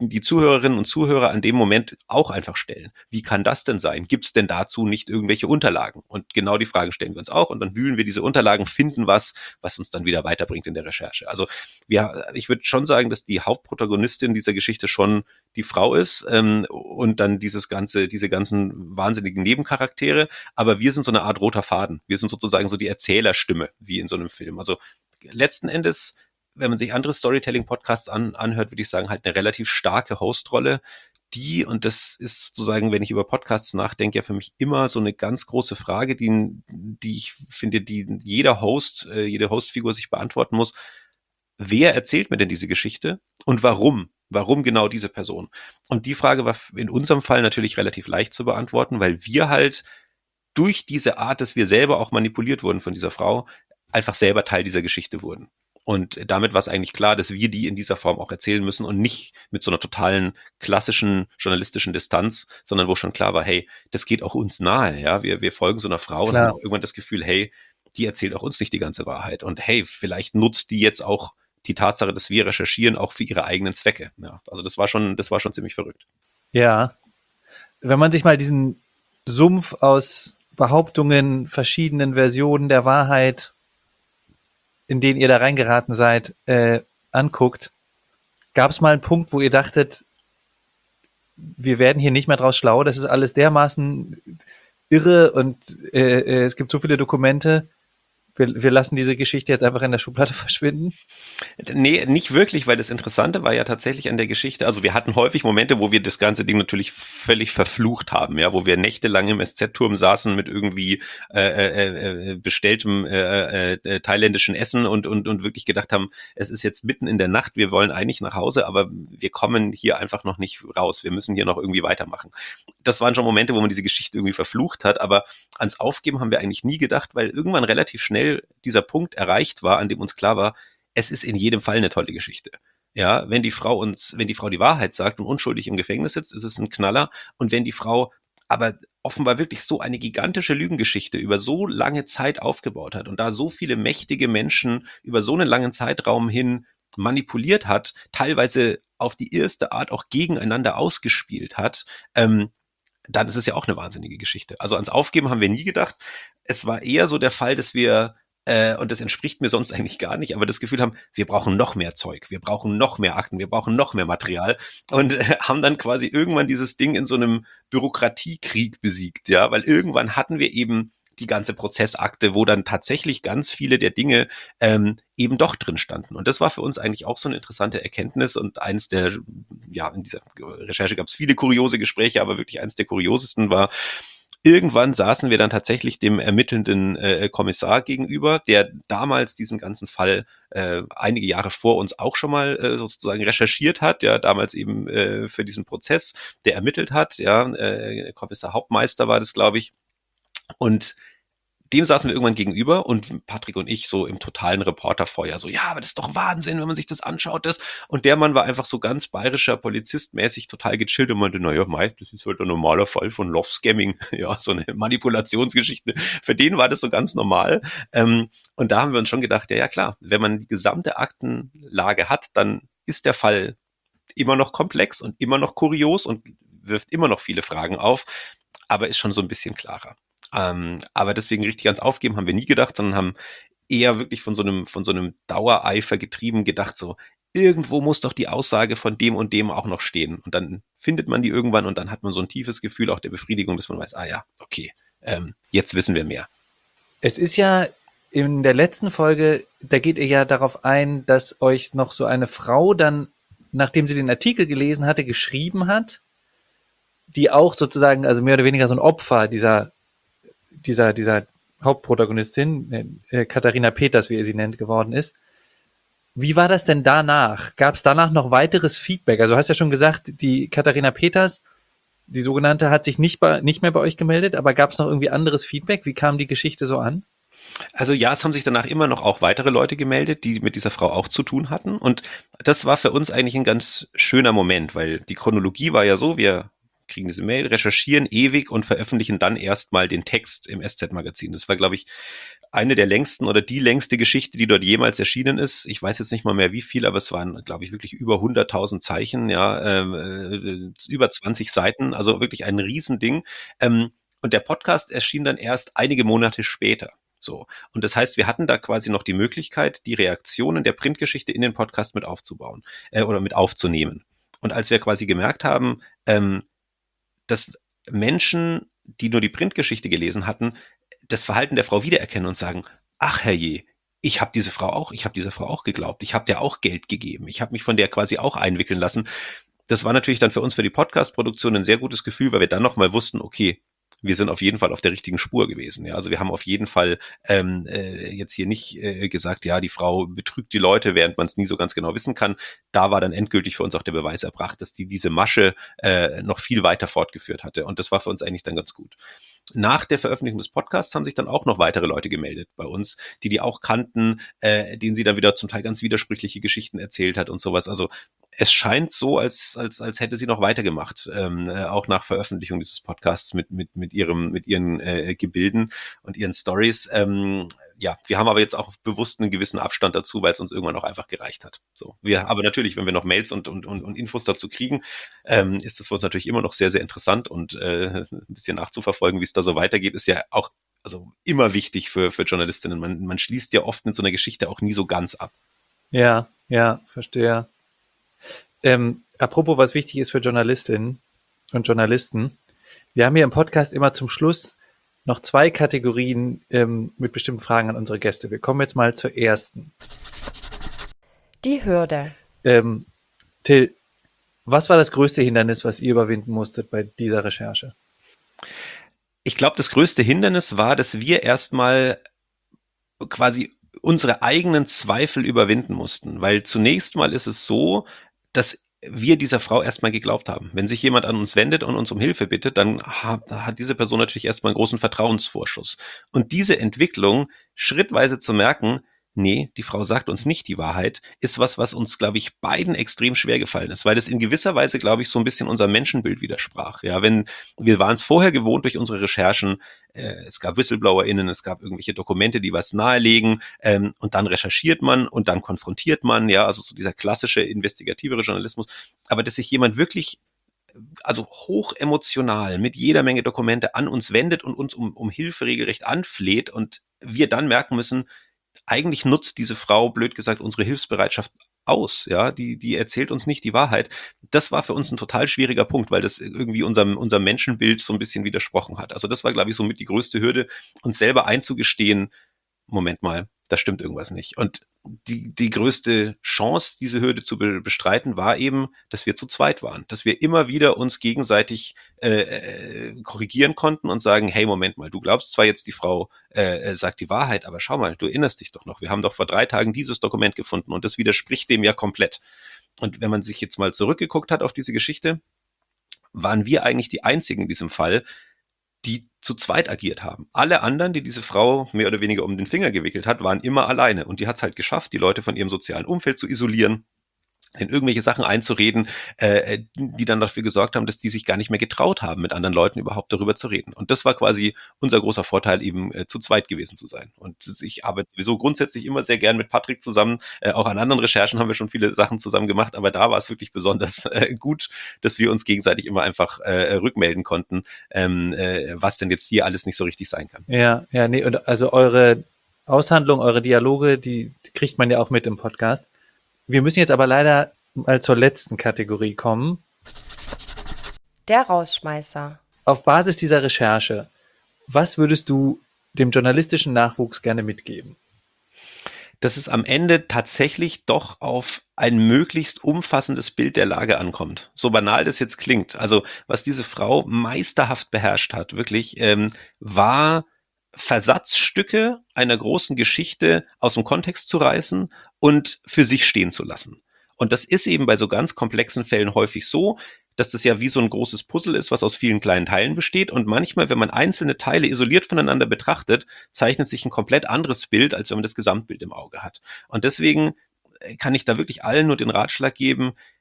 die Zuhörerinnen und Zuhörer an dem Moment auch einfach stellen. Wie kann das denn sein? Gibt es denn dazu nicht irgendwelche Unterlagen? Und genau die Fragen stellen wir uns auch und dann wühlen wir diese Unterlagen, finden was, was uns dann wieder weiterbringt in der Recherche. Also wir, ich würde schon sagen, dass die Hauptprotagonistin dieser Geschichte schon die Frau ist ähm, und dann dieses ganze, diese ganzen wahnsinnigen Nebencharaktere, aber wir sind so eine Art roter Faden. Wir sind sozusagen so die Erzählerstimme, wie in so einem Film. Also letzten Endes, wenn man sich andere Storytelling-Podcasts an, anhört, würde ich sagen, halt eine relativ starke Hostrolle, die, und das ist sozusagen, wenn ich über Podcasts nachdenke, ja für mich immer so eine ganz große Frage, die, die ich finde, die jeder Host, äh, jede Hostfigur sich beantworten muss. Wer erzählt mir denn diese Geschichte und warum? Warum genau diese Person? Und die Frage war in unserem Fall natürlich relativ leicht zu beantworten, weil wir halt durch diese Art, dass wir selber auch manipuliert wurden von dieser Frau, einfach selber Teil dieser Geschichte wurden. Und damit war es eigentlich klar, dass wir die in dieser Form auch erzählen müssen und nicht mit so einer totalen klassischen journalistischen Distanz, sondern wo schon klar war, hey, das geht auch uns nahe, ja, wir, wir folgen so einer Frau Klar. und haben irgendwann das Gefühl, hey, die erzählt auch uns nicht die ganze Wahrheit und hey, vielleicht nutzt die jetzt auch die Tatsache, dass wir recherchieren, auch für ihre eigenen Zwecke. Ja, also das war schon, das war schon ziemlich verrückt. Ja, wenn man sich mal diesen Sumpf aus Behauptungen, verschiedenen Versionen der Wahrheit, in denen ihr da reingeraten seid, äh, anguckt, gab es mal einen Punkt, wo ihr dachtet, wir werden hier nicht mehr draus schlau, das ist alles dermaßen irre und äh, äh, es gibt so viele Dokumente, wir, wir lassen diese Geschichte jetzt einfach in der Schublade verschwinden? Nee, nicht wirklich, weil das Interessante war ja tatsächlich an der Geschichte, also wir hatten häufig Momente, wo wir das ganze Ding natürlich völlig verflucht haben, ja, wo wir nächtelang im S Z-Turm saßen mit irgendwie äh, äh, äh, bestelltem äh, äh, thailändischen Essen und, und, und wirklich gedacht haben, es ist jetzt mitten in der Nacht, wir wollen eigentlich nach Hause, aber wir kommen hier einfach noch nicht raus, wir müssen hier noch irgendwie weitermachen. Das waren schon Momente, wo man diese Geschichte irgendwie verflucht hat, aber ans Aufgeben haben wir eigentlich nie gedacht, weil irgendwann relativ schnell dieser Punkt erreicht war, an dem uns klar war, es ist in jedem Fall eine tolle Geschichte. Ja, wenn die Frau uns, wenn die Frau die Wahrheit sagt und unschuldig im Gefängnis sitzt, ist es ein Knaller. Und wenn die Frau aber offenbar wirklich so eine gigantische Lügengeschichte über so lange Zeit aufgebaut hat und da so viele mächtige Menschen über so einen langen Zeitraum hin manipuliert hat, teilweise auf die erste Art auch gegeneinander ausgespielt hat, ähm, dann ist es ja auch eine wahnsinnige Geschichte. Also ans Aufgeben haben wir nie gedacht. Es war eher so der Fall, dass wir, äh, und das entspricht mir sonst eigentlich gar nicht, aber das Gefühl haben, wir brauchen noch mehr Zeug, wir brauchen noch mehr Akten, wir brauchen noch mehr Material und äh, haben dann quasi irgendwann dieses Ding in so einem Bürokratiekrieg besiegt, ja, weil irgendwann hatten wir eben die ganze Prozessakte, wo dann tatsächlich ganz viele der Dinge ähm, eben doch drin standen. Und das war für uns eigentlich auch so eine interessante Erkenntnis und eins der, ja, in dieser Recherche gab es viele kuriose Gespräche, aber wirklich eins der kuriosesten war, irgendwann saßen wir dann tatsächlich dem ermittelnden äh, Kommissar gegenüber, der damals diesen ganzen Fall äh, einige Jahre vor uns auch schon mal äh, sozusagen recherchiert hat, ja, damals eben äh, für diesen Prozess, der ermittelt hat, ja, äh, Kommissar Hauptmeister war das, glaube ich. Und dem saßen wir irgendwann gegenüber und Patrick und ich so im totalen Reporterfeuer, so, ja, aber das ist doch Wahnsinn, wenn man sich das anschaut, das. Und der Mann war einfach so ganz bayerischer Polizistmäßig total gechillt und meinte, naja, Mike, das ist halt ein normaler Fall von Love-Scamming, ja, so eine Manipulationsgeschichte. Für den war das so ganz normal. Ähm, und da haben wir uns schon gedacht, ja, ja, klar, wenn man die gesamte Aktenlage hat, dann ist der Fall immer noch komplex und immer noch kurios und wirft immer noch viele Fragen auf, aber ist schon so ein bisschen klarer. Ähm, aber deswegen richtig ans Aufgeben haben wir nie gedacht, sondern haben eher wirklich von so einem, von so einem Dauereifer getrieben gedacht, so, irgendwo muss doch die Aussage von dem und dem auch noch stehen. Und dann findet man die irgendwann und dann hat man so ein tiefes Gefühl auch der Befriedigung, dass man weiß, ah ja, okay, ähm, jetzt wissen wir mehr. Es ist ja in der letzten Folge, da geht ihr ja darauf ein, dass euch noch so eine Frau dann, nachdem sie den Artikel gelesen hatte, geschrieben hat, die auch sozusagen, also mehr oder weniger so ein Opfer dieser dieser, dieser Hauptprotagonistin, äh, Katharina Peters, wie ihr sie nennt, geworden ist. Wie war das denn danach? Gab es danach noch weiteres Feedback? Also du hast ja schon gesagt, die Katharina Peters, die sogenannte, hat sich nicht, bei, nicht mehr bei euch gemeldet, aber gab es noch irgendwie anderes Feedback? Wie kam die Geschichte so an? Also ja, es haben sich danach immer noch auch weitere Leute gemeldet, die mit dieser Frau auch zu tun hatten. Und das war für uns eigentlich ein ganz schöner Moment, weil die Chronologie war ja so, wir kriegen diese Mail, recherchieren ewig und veröffentlichen dann erstmal den Text im S Z-Magazin. Das war, glaube ich, eine der längsten oder die längste Geschichte, die dort jemals erschienen ist. Ich weiß jetzt nicht mal mehr wie viel, aber es waren, glaube ich, wirklich über hunderttausend Zeichen, ja, äh, über zwanzig Seiten, also wirklich ein Riesending. Ähm, und der Podcast erschien dann erst einige Monate später. So. Und das heißt, wir hatten da quasi noch die Möglichkeit, die Reaktionen der Printgeschichte in den Podcast mit aufzubauen äh, oder mit aufzunehmen. Und als wir quasi gemerkt haben, ähm, dass Menschen, die nur die Printgeschichte gelesen hatten, das Verhalten der Frau wiedererkennen und sagen, ach herrje, ich habe diese Frau auch, ich habe dieser Frau auch geglaubt, ich habe der auch Geld gegeben, ich habe mich von der quasi auch einwickeln lassen. Das war natürlich dann für uns, für die Podcast-Produktion ein sehr gutes Gefühl, weil wir dann nochmal wussten, okay, wir sind auf jeden Fall auf der richtigen Spur gewesen. Ja, also wir haben auf jeden Fall ähm, äh, jetzt hier nicht äh, gesagt, ja, die Frau betrügt die Leute, während man es nie so ganz genau wissen kann. Da war dann endgültig für uns auch der Beweis erbracht, dass die diese Masche äh, noch viel weiter fortgeführt hatte. Und das war für uns eigentlich dann ganz gut. Nach der Veröffentlichung des Podcasts haben sich dann auch noch weitere Leute gemeldet bei uns, die die auch kannten, äh, denen sie dann wieder zum Teil ganz widersprüchliche Geschichten erzählt hat und sowas. Also es scheint so, als als als hätte sie noch weitergemacht, ähm, äh, auch nach Veröffentlichung dieses Podcasts mit mit mit ihrem mit ihren äh, Gebilden und ihren Stories. Ähm, ja, wir haben aber jetzt auch bewusst einen gewissen Abstand dazu, weil es uns irgendwann auch einfach gereicht hat. So, wir, aber natürlich, wenn wir noch Mails und und und, und Infos dazu kriegen, ähm, ist das für uns natürlich immer noch sehr sehr interessant und äh, ein bisschen nachzuverfolgen, wie es da so weitergeht, ist ja auch also immer wichtig für für Journalistinnen. Man man schließt ja oft mit so einer Geschichte auch nie so ganz ab. Ja, ja, verstehe. Ähm, apropos, was wichtig ist für Journalistinnen und Journalisten. Wir haben hier im Podcast immer zum Schluss noch zwei Kategorien ähm, mit bestimmten Fragen an unsere Gäste. Wir kommen jetzt mal zur ersten. Die Hürde. Ähm, Till, was war das größte Hindernis, was ihr überwinden musstet bei dieser Recherche? Ich glaube, das größte Hindernis war, dass wir erstmal quasi unsere eigenen Zweifel überwinden mussten. Weil zunächst mal ist es so, dass wir dieser Frau erstmal geglaubt haben. Wenn sich jemand an uns wendet und uns um Hilfe bittet, dann hat, hat diese Person natürlich erstmal einen großen Vertrauensvorschuss. Und diese Entwicklung schrittweise zu merken, nee, die Frau sagt uns nicht die Wahrheit, ist was, was uns, glaube ich, beiden extrem schwer gefallen ist, weil das in gewisser Weise, glaube ich, so ein bisschen unser Menschenbild widersprach. Ja, wenn wir waren es vorher gewohnt durch unsere Recherchen, äh, es gab WhistleblowerInnen, es gab irgendwelche Dokumente, die was nahelegen, ähm, und dann recherchiert man und dann konfrontiert man, ja, also so dieser klassische investigativere Journalismus. Aber dass sich jemand wirklich also hoch emotional mit jeder Menge Dokumente an uns wendet und uns um, um Hilfe regelrecht anfleht und wir dann merken müssen, eigentlich nutzt diese Frau, blöd gesagt, unsere Hilfsbereitschaft aus, ja, die, die erzählt uns nicht die Wahrheit. Das war für uns ein total schwieriger Punkt, weil das irgendwie unserem, unserem Menschenbild so ein bisschen widersprochen hat. Also das war, glaube ich, somit die größte Hürde, uns selber einzugestehen, Moment mal, da stimmt irgendwas nicht. Und die, die größte Chance, diese Hürde zu be- bestreiten, war eben, dass wir zu zweit waren, dass wir immer wieder uns gegenseitig äh, äh, korrigieren konnten und sagen, hey, Moment mal, du glaubst zwar jetzt, die Frau äh, sagt die Wahrheit, aber schau mal, du erinnerst dich doch noch, wir haben doch vor drei Tagen dieses Dokument gefunden und das widerspricht dem ja komplett. Und wenn man sich jetzt mal zurückgeguckt hat auf diese Geschichte, waren wir eigentlich die Einzigen in diesem Fall, die zu zweit agiert haben. Alle anderen, die diese Frau mehr oder weniger um den Finger gewickelt hat, waren immer alleine. Und die hat es halt geschafft, die Leute von ihrem sozialen Umfeld zu isolieren, in irgendwelche Sachen einzureden, äh, die dann dafür gesorgt haben, dass die sich gar nicht mehr getraut haben, mit anderen Leuten überhaupt darüber zu reden. Und das war quasi unser großer Vorteil, eben äh, zu zweit gewesen zu sein. Und ich arbeite sowieso grundsätzlich immer sehr gern mit Patrick zusammen. Äh, auch an anderen Recherchen haben wir schon viele Sachen zusammen gemacht, aber da war es wirklich besonders äh, gut, dass wir uns gegenseitig immer einfach äh, rückmelden konnten, ähm, äh, was denn jetzt hier alles nicht so richtig sein kann. Ja, ja, nee, und also eure Aushandlung, eure Dialoge, die kriegt man ja auch mit im Podcast. Wir müssen jetzt aber leider mal zur letzten Kategorie kommen. Der Rausschmeißer. Auf Basis dieser Recherche, was würdest du dem journalistischen Nachwuchs gerne mitgeben? Dass es am Ende tatsächlich doch auf ein möglichst umfassendes Bild der Lage ankommt. So banal das jetzt klingt. Also was diese Frau meisterhaft beherrscht hat, wirklich, ähm, war Versatzstücke einer großen Geschichte aus dem Kontext zu reißen und für sich stehen zu lassen. Und das ist eben bei so ganz komplexen Fällen häufig so, dass das ja wie so ein großes Puzzle ist, was aus vielen kleinen Teilen besteht. Und manchmal, wenn man einzelne Teile isoliert voneinander betrachtet, zeichnet sich ein komplett anderes Bild, als wenn man das Gesamtbild im Auge hat. Und deswegen kann ich da wirklich allen nur den Ratschlag geben,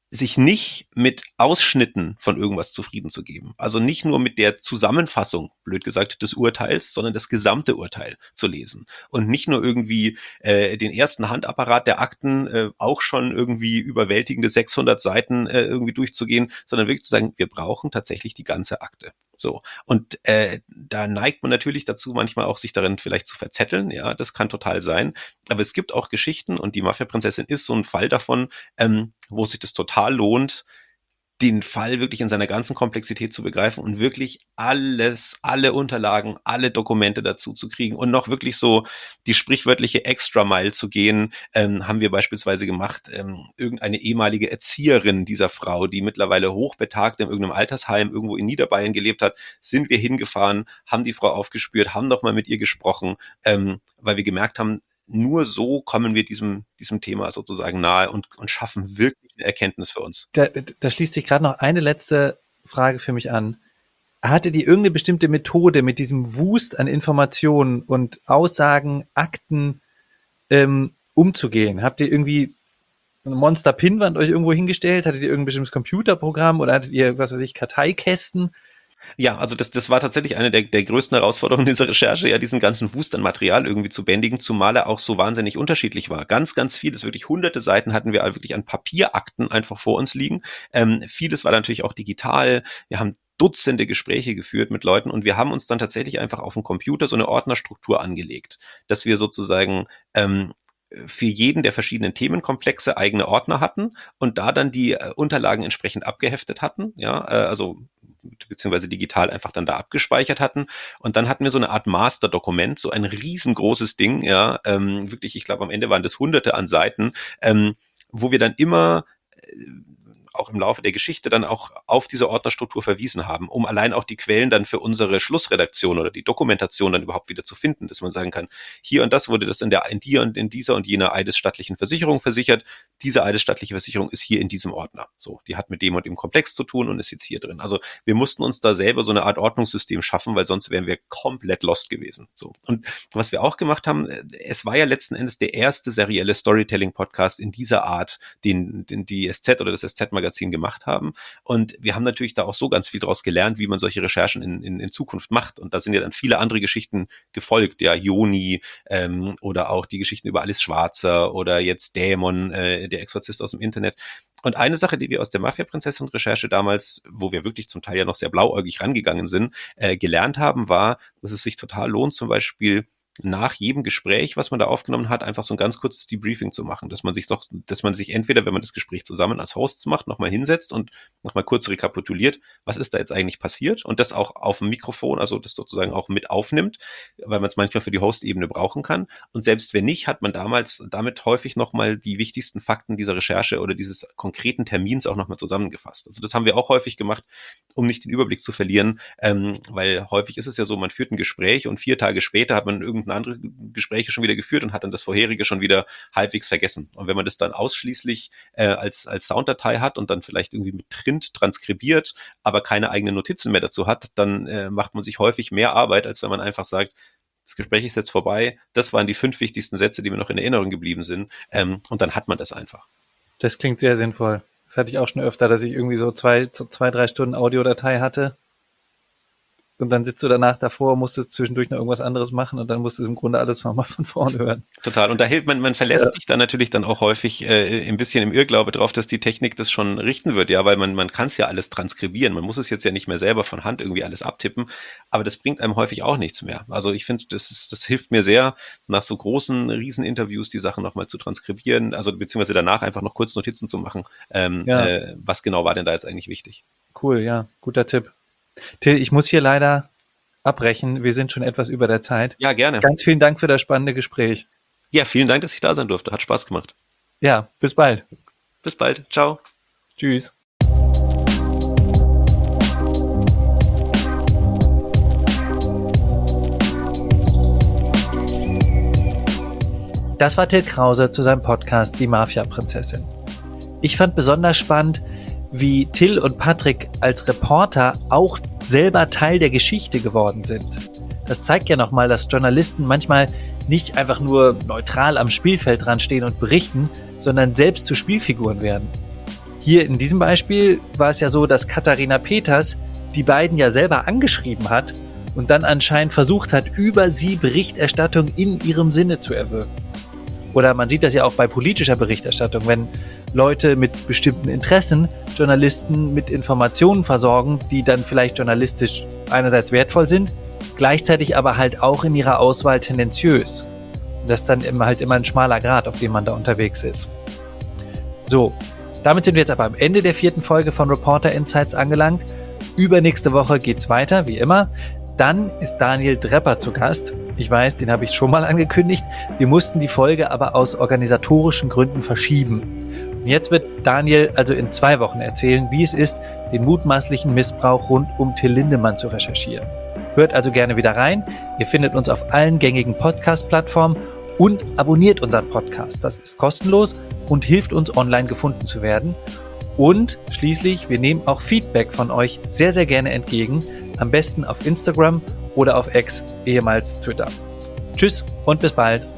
sich nicht mit Ausschnitten von irgendwas zufrieden zu geben. Also nicht nur mit der Zusammenfassung, blöd gesagt, des Urteils, sondern das gesamte Urteil zu lesen. Und nicht nur irgendwie äh, den ersten Handapparat der Akten äh, auch schon irgendwie überwältigende sechshundert Seiten äh, irgendwie durchzugehen, sondern wirklich zu sagen, wir brauchen tatsächlich die ganze Akte. So. Und äh, da neigt man natürlich dazu, manchmal auch sich darin vielleicht zu verzetteln. Ja, das kann total sein. Aber es gibt auch Geschichten, und die Mafia-Prinzessin ist so ein Fall davon, ähm, wo sich das total lohnt, den Fall wirklich in seiner ganzen Komplexität zu begreifen und wirklich alles, alle Unterlagen, alle Dokumente dazu zu kriegen und noch wirklich so die sprichwörtliche Extra-Mile zu gehen, ähm, haben wir beispielsweise gemacht. Ähm, irgendeine ehemalige Erzieherin dieser Frau, die mittlerweile hochbetagt in irgendeinem Altersheim irgendwo in Niederbayern gelebt hat, sind wir hingefahren, haben die Frau aufgespürt, haben noch mal mit ihr gesprochen, ähm, weil wir gemerkt haben, nur so kommen wir diesem, diesem Thema sozusagen nahe und, und schaffen wirklich eine Erkenntnis für uns. Da, da schließt sich gerade noch eine letzte Frage für mich an. Hattet ihr irgendeine bestimmte Methode, mit diesem Wust an Informationen und Aussagen, Akten ähm, umzugehen? Habt ihr irgendwie eine Monster-Pinwand euch irgendwo hingestellt? Hattet ihr irgendein bestimmtes Computerprogramm oder hattet ihr, was weiß ich, Karteikästen? Ja, also das, das war tatsächlich eine der, der größten Herausforderungen dieser Recherche, ja, diesen ganzen Wust an Material irgendwie zu bändigen, zumal er auch so wahnsinnig unterschiedlich war. Ganz, ganz vieles, wirklich hunderte Seiten hatten wir wirklich an Papierakten einfach vor uns liegen. Ähm, vieles war natürlich auch digital. Wir haben Dutzende Gespräche geführt mit Leuten und wir haben uns dann tatsächlich einfach auf dem Computer so eine Ordnerstruktur angelegt, dass wir sozusagen ähm, für jeden der verschiedenen Themenkomplexe eigene Ordner hatten und da dann die äh, Unterlagen entsprechend abgeheftet hatten, ja, äh, also beziehungsweise digital einfach dann da abgespeichert hatten. Und dann hatten wir so eine Art Master-Dokument, so ein riesengroßes Ding, ja, ähm, wirklich, ich glaube, am Ende waren das Hunderte an Seiten, ähm, wo wir dann immer äh, auch im Laufe der Geschichte dann auch auf diese Ordnerstruktur verwiesen haben, um allein auch die Quellen dann für unsere Schlussredaktion oder die Dokumentation dann überhaupt wieder zu finden, dass man sagen kann, hier und das wurde das in der in dir und in dieser und jener eidesstattlichen Versicherung versichert. Diese eidesstattliche Versicherung ist hier in diesem Ordner. So, die hat mit dem und dem Komplex zu tun und ist jetzt hier drin. Also wir mussten uns da selber so eine Art Ordnungssystem schaffen, weil sonst wären wir komplett lost gewesen. So. Und was wir auch gemacht haben, es war ja letzten Endes der erste serielle Storytelling-Podcast in dieser Art, den, den die S Z oder das S Z-Magazin gemacht haben. Und wir haben natürlich da auch so ganz viel daraus gelernt, wie man solche Recherchen in, in, in Zukunft macht. Und da sind ja dann viele andere Geschichten gefolgt, ja, Joni ähm, oder auch die Geschichten über Alice Schwarzer oder jetzt Dämon, äh, der Exorzist aus dem Internet. Und eine Sache, die wir aus der Mafia-Prinzessin-Recherche damals, wo wir wirklich zum Teil ja noch sehr blauäugig rangegangen sind, äh, gelernt haben, war, dass es sich total lohnt, zum Beispiel nach jedem Gespräch, was man da aufgenommen hat, einfach so ein ganz kurzes Debriefing zu machen, dass man sich doch, dass man sich entweder, wenn man das Gespräch zusammen als Hosts macht, nochmal hinsetzt und nochmal kurz rekapituliert, was ist da jetzt eigentlich passiert und das auch auf dem Mikrofon, also das sozusagen auch mit aufnimmt, weil man es manchmal für die Host-Ebene brauchen kann. Und selbst wenn nicht, hat man damals damit häufig nochmal die wichtigsten Fakten dieser Recherche oder dieses konkreten Termins auch nochmal zusammengefasst. Also das haben wir auch häufig gemacht, um nicht den Überblick zu verlieren, ähm, weil häufig ist es ja so, man führt ein Gespräch und vier Tage später hat man irgendein andere Gespräche schon wieder geführt und hat dann das vorherige schon wieder halbwegs vergessen. Und wenn man das dann ausschließlich äh, als, als Sounddatei hat und dann vielleicht irgendwie mit Trint transkribiert, aber keine eigenen Notizen mehr dazu hat, dann äh, macht man sich häufig mehr Arbeit, als wenn man einfach sagt, das Gespräch ist jetzt vorbei, das waren die fünf wichtigsten Sätze, die mir noch in Erinnerung geblieben sind, ähm, und dann hat man das einfach. Das klingt sehr sinnvoll. Das hatte ich auch schon öfter, dass ich irgendwie so zwei, zwei drei Stunden Audiodatei hatte. Und dann sitzt du danach davor, musstest zwischendurch noch irgendwas anderes machen und dann musst du im Grunde alles mal von vorne hören. Total. Und da hilft man, man verlässt Ja. sich dann natürlich dann auch häufig äh, ein bisschen im Irrglaube drauf, dass die Technik das schon richten wird, ja, weil man, man kann es ja alles transkribieren. Man muss es jetzt ja nicht mehr selber von Hand irgendwie alles abtippen, aber das bringt einem häufig auch nichts mehr. Also ich finde, das ist, das hilft mir sehr, nach so großen Rieseninterviews die Sachen nochmal zu transkribieren, also beziehungsweise danach einfach noch kurz Notizen zu machen. Ähm, Ja. äh, was genau war denn da jetzt eigentlich wichtig? Cool, ja, guter Tipp. Till, ich muss hier leider abbrechen. Wir sind schon etwas über der Zeit. Ja, gerne. Ganz vielen Dank für das spannende Gespräch. Ja, vielen Dank, dass ich da sein durfte. Hat Spaß gemacht. Ja, bis bald. Bis bald. Ciao. Tschüss. Das war Till Krause zu seinem Podcast Die Mafia-Prinzessin. Ich fand besonders spannend, wie Till und Patrick als Reporter auch selber Teil der Geschichte geworden sind. Das zeigt ja nochmal, dass Journalisten manchmal nicht einfach nur neutral am Spielfeld dran stehen und berichten, sondern selbst zu Spielfiguren werden. Hier in diesem Beispiel war es ja so, dass Katharina Peters die beiden ja selber angeschrieben hat und dann anscheinend versucht hat, über sie Berichterstattung in ihrem Sinne zu erwirken. Oder man sieht das ja auch bei politischer Berichterstattung, wenn Leute mit bestimmten Interessen Journalisten mit Informationen versorgen, die dann vielleicht journalistisch einerseits wertvoll sind, gleichzeitig aber halt auch in ihrer Auswahl tendenziös. Das ist dann immer halt immer ein schmaler Grat, auf dem man da unterwegs ist. So, damit sind wir jetzt aber am Ende der vierten Folge von Reporter Insights angelangt. Übernächste Woche geht's weiter, wie immer. Dann ist Daniel Drepper zu Gast. Ich weiß, den habe ich schon mal angekündigt. Wir mussten die Folge aber aus organisatorischen Gründen verschieben. Und jetzt wird Daniel also in zwei Wochen erzählen, wie es ist, den mutmaßlichen Missbrauch rund um Till Lindemann zu recherchieren. Hört also gerne wieder rein. Ihr findet uns auf allen gängigen Podcast-Plattformen und abonniert unseren Podcast. Das ist kostenlos und hilft uns, online gefunden zu werden. Und schließlich, wir nehmen auch Feedback von euch sehr, sehr gerne entgegen. Am besten auf Instagram oder auf X, ehemals Twitter. Tschüss und bis bald.